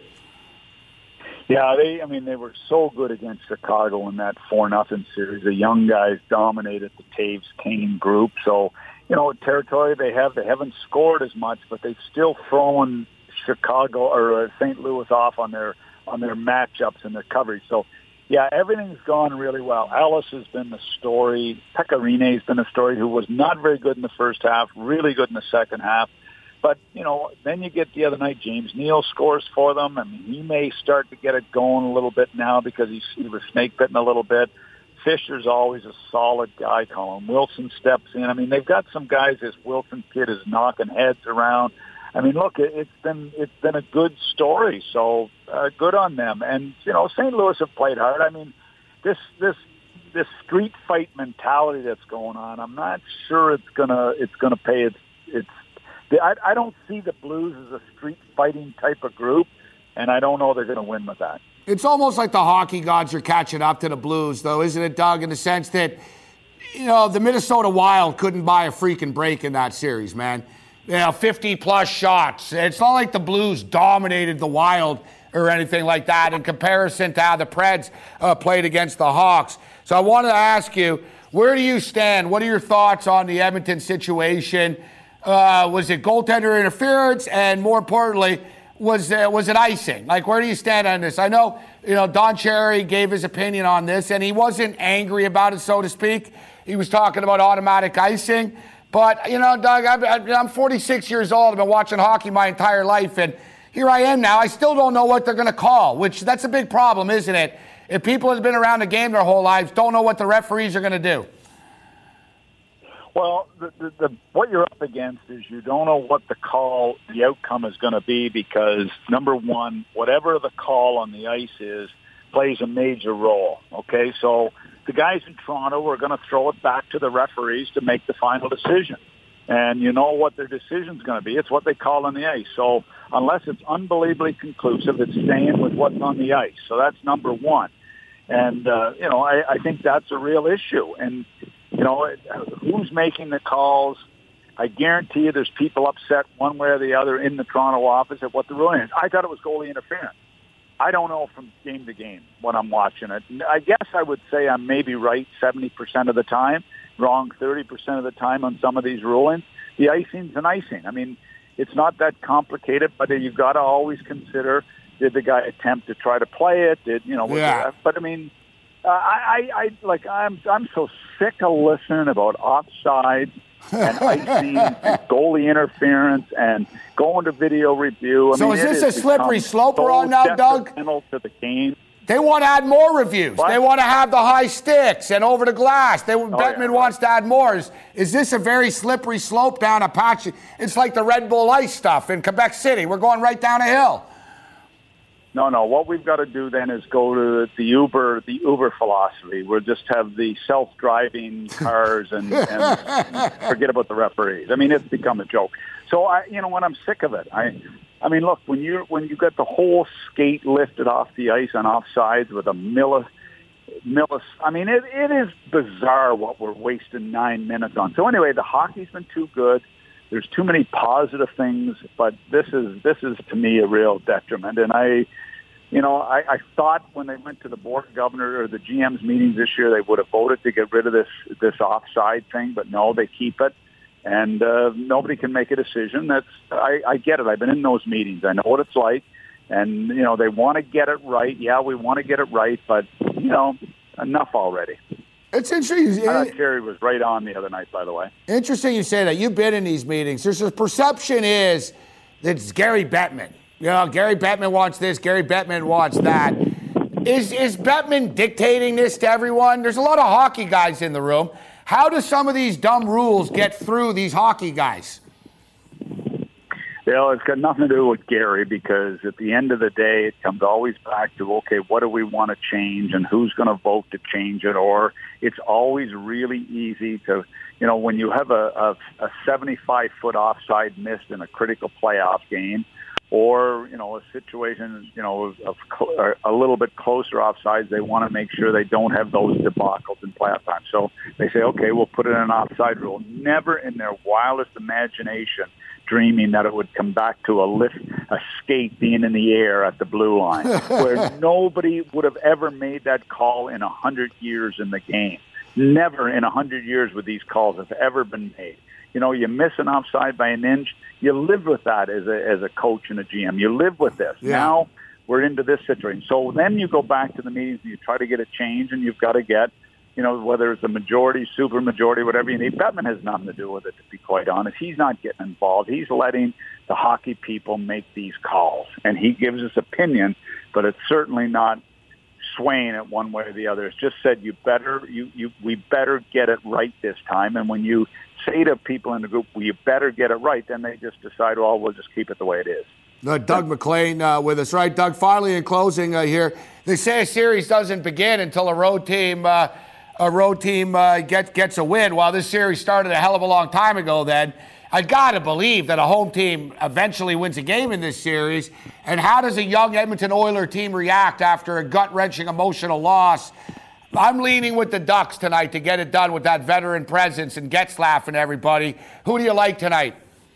Yeah, they. I mean, they were so good against Chicago in that four nothing series. The young guys dominated the Taves Kane group. So, you know, territory they have, they haven't scored as much, but they've still thrown Chicago or Saint Louis off on their on their matchups and their coverage. So, yeah, everything's gone really well. Ellis has been the story. Pecorine has been a story who was not very good in the first half, really good in the second half. But, you know, then you get the other night, James Neal scores for them. I mean, he may start to get it going a little bit now because he's, he was snake bitten a little bit. Fisher's always a solid guy. Colin Wilson steps in. I mean, they've got some guys. This Wilson kid is knocking heads around. I mean, look, it, it's been it's been a good story. So uh, good on them. And you know, Saint Louis have played hard. I mean, this this this street fight mentality that's going on. I'm not sure it's gonna it's gonna pay its its. I, I don't see the Blues as a street fighting type of group, and I don't know they're going to win with that. It's almost like the hockey gods are catching up to the Blues, though, isn't it, Doug? In the sense that, you know, the Minnesota Wild couldn't buy a freaking break in that series, man. You know, fifty-plus shots. It's not like the Blues dominated the Wild or anything like that in comparison to how the Preds uh, played against the Hawks. So I wanted to ask you, where do you stand? What are your thoughts on the Edmonton situation? Uh, was it goaltender interference? And more importantly, was uh, was it icing? Like, where do you stand on this? I know, you know, Don Cherry gave his opinion on this, and he wasn't angry about it, so to speak. He was talking about automatic icing. But, you know, Doug, I'm forty-six years old. I've been watching hockey my entire life, and here I am now. I still don't know what they're going to call, which that's a big problem, isn't it? If people that have been around the game their whole lives don't know what the referees are going to do. Well, the, the, the, what you're up against is you don't know what the call, the outcome is going to be because, number one, whatever the call on the ice is plays a major role, okay? So the guys in Toronto are going to throw it back to the referees to make the final decision. And you know what their decision is going to be. It's what they call on the ice. So unless it's unbelievably conclusive, it's staying with what's on the ice. So that's number one. And, uh, you know, I, I think that's a real issue. And, you know, who's making the calls? I guarantee you there's people upset one way or the other in the Toronto office at what the ruling is. I thought it was goalie interference. I don't know from game to game when I'm watching it. I guess I would say I'm maybe right seventy percent of the time, wrong thirty percent of the time on some of these rulings. The icing's an icing. I mean, it's not that complicated, but you've got to always consider, did the guy attempt to try to play it? Did, you know, was yeah. it, but I mean, Uh, I, I, I like I'm I'm so sick of listening about offsides and icing and goalie interference and going to video review. I so mean, is this a slippery slope we're on now, Doug? To the game. They want to add more reviews. What? They want to have the high sticks and over the glass. They, oh, Bettman yeah. wants to add more. Is, is this a very slippery slope down a patch? It's like the Red Bull Ice stuff in Quebec City. We're going right down a hill. No, no. What we've got to do then is go to the Uber, the Uber philosophy. We'll just have the self-driving cars and, and forget about the referees. I mean, it's become a joke. So I, you know, when I'm sick of it, I, I mean, look, when you when you get the whole skate lifted off the ice on offsides with a milli, millis, I mean, it it is bizarre what we're wasting nine minutes on. So anyway, the hockey's been too good. There's too many positive things, but this is this is to me a real detriment. And I, you know, I, I thought when they went to the board of governor or the G M's meetings this year, they would have voted to get rid of this this offside thing, but no, they keep it, and uh, nobody can make a decision. That's I, I get it. I've been in those meetings. I know what it's like, and you know they want to get it right. Yeah, we want to get it right, but you know, enough already. It's interesting. I thought Terry was right on the other night, by the way. Interesting you say that. You've been in these meetings. There's a perception is that it's Gary Bettman. You know, Gary Bettman wants this, Gary Bettman wants that. Is, is Bettman dictating this to everyone? There's a lot of hockey guys in the room. How do some of these dumb rules get through these hockey guys? You know, it's got nothing to do with Gary because at the end of the day, it comes always back to, okay, what do we want to change and who's going to vote to change it? Or it's always really easy to, you know, when you have a, a, a seventy-five foot offside missed in a critical playoff game, or, you know, a situation, you know, of, of cl- a little bit closer offsides. They want to make sure they don't have those debacles in playoff time. So they say, okay, we'll put in an offside rule. Never in their wildest imagination dreaming that it would come back to a lift, a skate being in the air at the blue line, where nobody would have ever made that call in a hundred years in the game. Never in a hundred years would these calls have ever been made. You know, you miss an offside by an inch, you live with that as a as a coach and a G M. You live with this. Yeah. Now we're into this situation. So then you go back to the meetings and you try to get a change, and you've got to get, you know, whether it's a majority, super majority, whatever you need. Bettman has nothing to do with it, to be quite honest. He's not getting involved. He's letting the hockey people make these calls, and he gives his opinion, but it's certainly not swaying it one way or the other. It's just said, you better, you, you, we better get it right this time. And when you say to people in the group, well, you better get it right, then they just decide, well, we'll just keep it the way it is. Uh, Doug MacLean uh, with us, right? Doug, finally in closing uh, here, they say a series doesn't begin until a road team uh, a road team uh, gets gets a win. Well, this series started a hell of a long time ago then. I got to believe that a home team eventually wins a game in this series. And how does a young Edmonton Oilers team react after a gut-wrenching emotional loss? I'm leaning with the Ducks tonight to get it done with that veteran presence and Getzlaf and everybody. Who do you like tonight?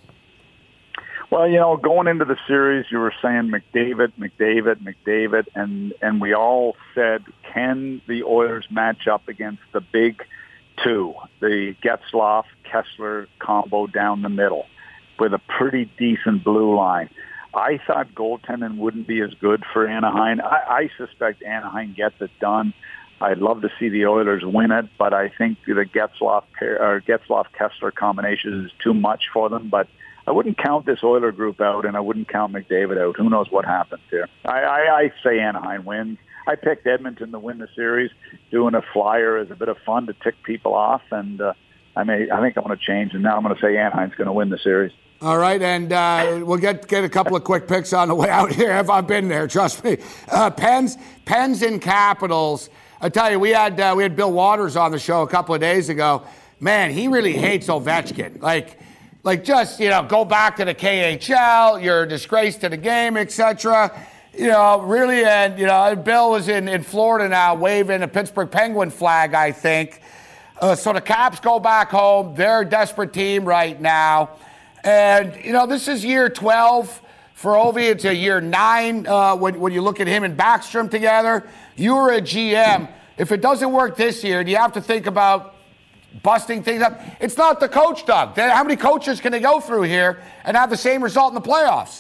Well, you know, going into the series, you were saying McDavid, McDavid, McDavid, and, and we all said, can the Oilers match up against the big two, the Getzlaf, Kessler combo down the middle with a pretty decent blue line? I thought goaltending wouldn't be as good for Anaheim. I, I suspect Anaheim gets it done. I'd love to see the Oilers win it, but I think the Getzlaf or Getzlaf Kessler combination is too much for them. But I wouldn't count this Oiler group out, and I wouldn't count McDavid out. Who knows what happens here? I, I, I say Anaheim wins. I picked Edmonton to win the series. Doing a flyer is a bit of fun to tick people off, and uh, I may I think I'm going to change, and now I'm going to say Anaheim's going to win the series. All right, and uh, we'll get get a couple of quick picks on the way out here. I've, I've been there, trust me. Uh, Pens, Pens and Capitals. I tell you, we had uh, we had Bill Waters on the show a couple of days ago. Man, he really hates Ovechkin. Like, like just you know, go back to the K H L. You're a disgrace to the game, et cetera. You know, really, and you know, Bill was in, in Florida now, waving a Pittsburgh Penguin flag, I think. Uh, so the Caps go back home. They're a desperate team right now. And, you know, this is year twelve for Ovi. It's a year nine uh, when, when you look at him and Backstrom together. You were a G M. If it doesn't work this year, do you have to think about busting things up? It's not the coach, Doug. How many coaches can they go through here and have the same result in the playoffs?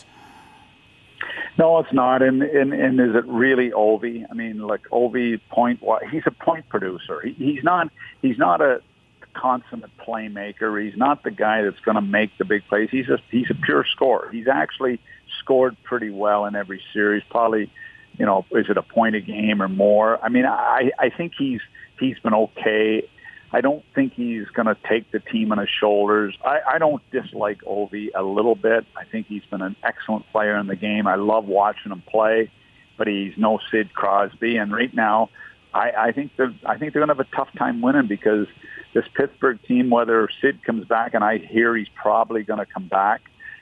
No, it's not. And, and, and is it really Ovi? I mean, like Ovi, point, he's a point producer. He, he's not. He's not a consummate playmaker. He's not the guy that's going to make the big plays. He's a he's a pure scorer. He's actually scored pretty well in every series. Probably, you know, is it a point a game or more? I mean, I I think he's he's been okay. I don't think he's going to take the team on his shoulders. I, I don't dislike Ovi a little bit. I think he's been an excellent player in the game. I love watching him play, but he's no Sid Crosby. And right now, I, I think they're I think they're going to have a tough time winning because this Pittsburgh team, whether Sid comes back, and I hear he's probably going to come back,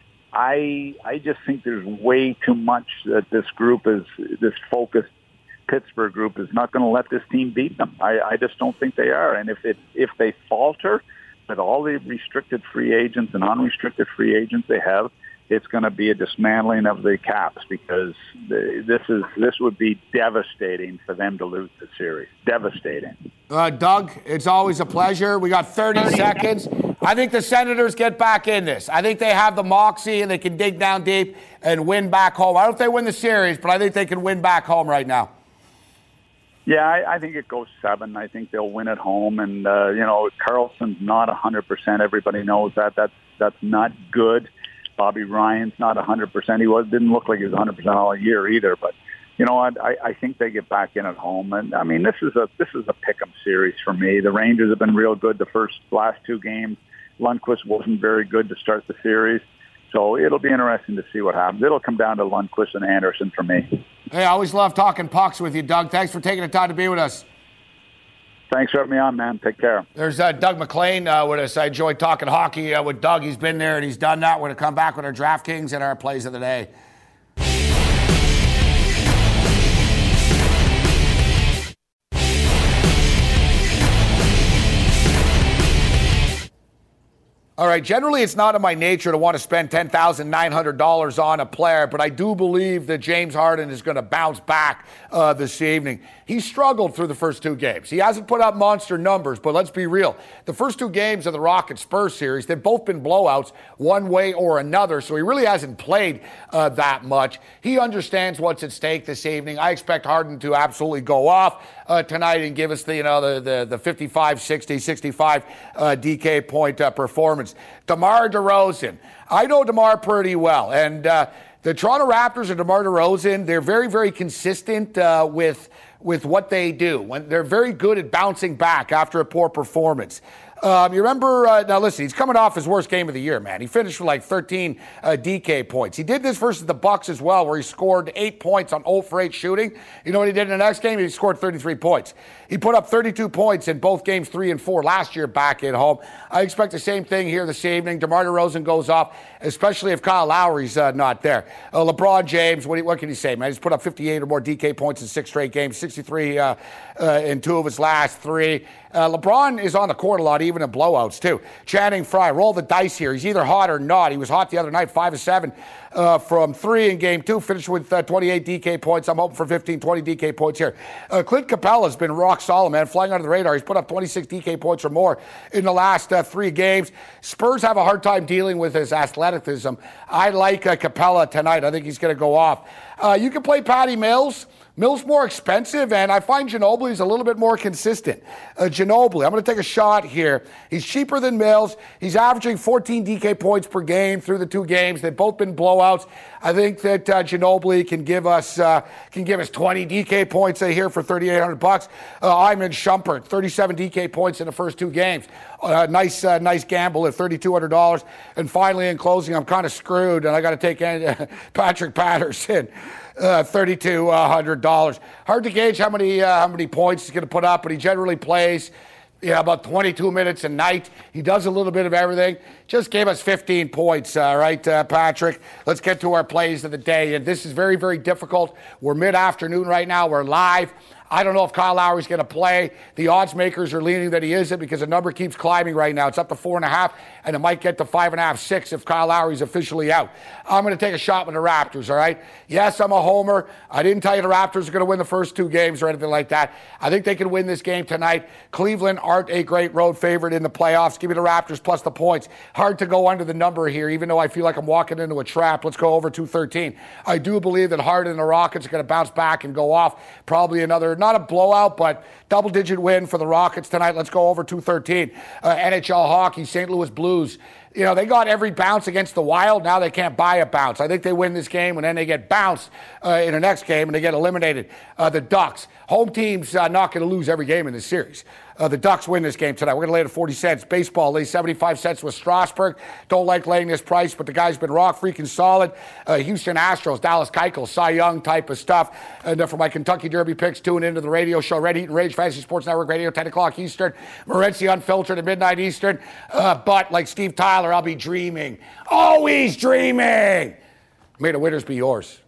I I just think there's way too much that this group is, this focused Pittsburgh group is not going to let this team beat them. I, I just don't think they are. And if it, if they falter with all the restricted free agents and unrestricted free agents they have, it's going to be a dismantling of the Caps because the, this is this would be devastating for them to lose the series. Devastating. Uh, Doug, it's always a pleasure. We got thirty seconds. I think the Senators get back in this. I think they have the moxie and they can dig down deep and win back home. I don't know if they win the series, but I think they can win back home right now. Yeah, I, I think it goes seven. I think they'll win at home. And, uh, you know, Carlson's not one hundred percent. Everybody knows that. That's, that's not good. Bobby Ryan's not one hundred percent. He was didn't look like he was one hundred percent all year either. But, you know, I, I think they get back in at home. And, I mean, this is a this is a pick-em series for me. The Rangers have been real good the first last two games. Lundqvist wasn't very good to start the series. So it'll be interesting to see what happens. It'll come down to Lundqvist and Anderson for me. Hey, I always love talking pucks with you, Doug. Thanks for taking the time to be with us. Thanks for having me on, man. Take care. There's uh, Doug MacLean uh, with us. I enjoyed talking hockey uh, with Doug. He's been there and he's done that. We're going to come back with our DraftKings and our plays of the day. All right, generally it's not in my nature to want to spend ten thousand nine hundred dollars on a player, but I do believe that James Harden is going to bounce back uh, this evening. He struggled through the first two games. He hasn't put up monster numbers, but let's be real. The first two games of the Rockets-Spurs series, they've both been blowouts one way or another, so he really hasn't played uh, that much. He understands what's at stake this evening. I expect Harden to absolutely go off uh, tonight and give us the, you know, the, the, the fifty-five, sixty, sixty-five uh, D K point uh, performance. DeMar DeRozan. I know DeMar pretty well, and uh, the Toronto Raptors and DeMar DeRozan, they're very, very consistent uh, with with what they do. When they're very good at bouncing back after a poor performance. Um, you remember, uh, now listen, he's coming off his worst game of the year, man. He finished with like thirteen uh, D K points. He did this versus the Bucks as well, where he scored eight points on zero for eight shooting. You know what he did in the next game? He scored thirty-three points. He put up thirty-two points in both games three and four last year back at home. I expect the same thing here this evening. DeMar DeRozan goes off, especially if Kyle Lowry's uh, not there. Uh, LeBron James, what, what can you say, man? He's put up fifty-eight or more D K points in six straight games, sixty-three uh, uh, in two of his last three. Uh, LeBron is on the court a lot, even in blowouts, too. Channing Frye, roll the dice here. He's either hot or not. He was hot the other night, five of seven uh, from three in game two, finished with uh, twenty-eight D K points. I'm hoping for fifteen, twenty D K points here. Uh, Clint Capella's been rock solid, man, flying under the radar. He's put up twenty-six D K points or more in the last uh, three games. Spurs have a hard time dealing with his athleticism. I like uh, Capella tonight. I think he's going to go off. Uh, you can play Patty Mills. Mills more expensive, and I find Ginobili's a little bit more consistent. Uh, Ginobili, I'm going to take a shot here. He's cheaper than Mills. He's averaging fourteen D K points per game through the two games. They've both been blowouts. I think that uh, Ginobili can give us uh, can give us twenty D K points a here for thirty-eight hundred bucks. Uh, Iman Shumpert, thirty-seven D K points in the first two games. Uh, nice, uh, nice gamble at thirty-two hundred dollars. And finally, in closing, I'm kind of screwed, and I got to take uh, Patrick Patterson. Uh, thirty-two hundred dollars. Hard to gauge how many uh, how many points he's going to put up, but he generally plays yeah, about twenty-two minutes a night. He does a little bit of everything. Just gave us fifteen points, all uh, right, uh, Patrick? Let's get to our plays of the day. And this is very, very difficult. We're mid-afternoon right now. We're live. I don't know if Kyle Lowry's going to play. The odds makers are leaning that he isn't because the number keeps climbing right now. It's up to four and a half, and it might get to five and a half, six if Kyle Lowry's officially out. I'm going to take a shot with the Raptors, all right? Yes, I'm a homer. I didn't tell you the Raptors are going to win the first two games or anything like that. I think they can win this game tonight. Cleveland aren't a great road favorite in the playoffs. Give me the Raptors plus the points. Hard to go under the number here, even though I feel like I'm walking into a trap. Let's go over two thirteen. I do believe that Harden and the Rockets are going to bounce back and go off. Probably another, not a blowout, but double-digit win for the Rockets tonight. Let's go over two thirteen. Uh, N H L hockey, Saint Louis Blues. You know, they got every bounce against the Wild. Now they can't buy a bounce. I think they win this game, and then they get bounced uh, in the next game, and they get eliminated. Uh, the Ducks. Home team's uh, not going to lose every game in this series. Uh, the Ducks win this game tonight. We're going to lay it at forty cents. Baseball lays seventy-five cents with Strasburg. Don't like laying this price, but the guy's been rock freaking solid. Uh, Houston Astros, Dallas Keuchel, Cy Young type of stuff. And uh, for my Kentucky Derby picks, tune into the radio show, Red Heat and Rage, Fantasy Sports Network Radio, ten o'clock Eastern. Morency Unfiltered at midnight Eastern. Uh, but like Steve Tyler, I'll be dreaming. Always dreaming. May the winners be yours.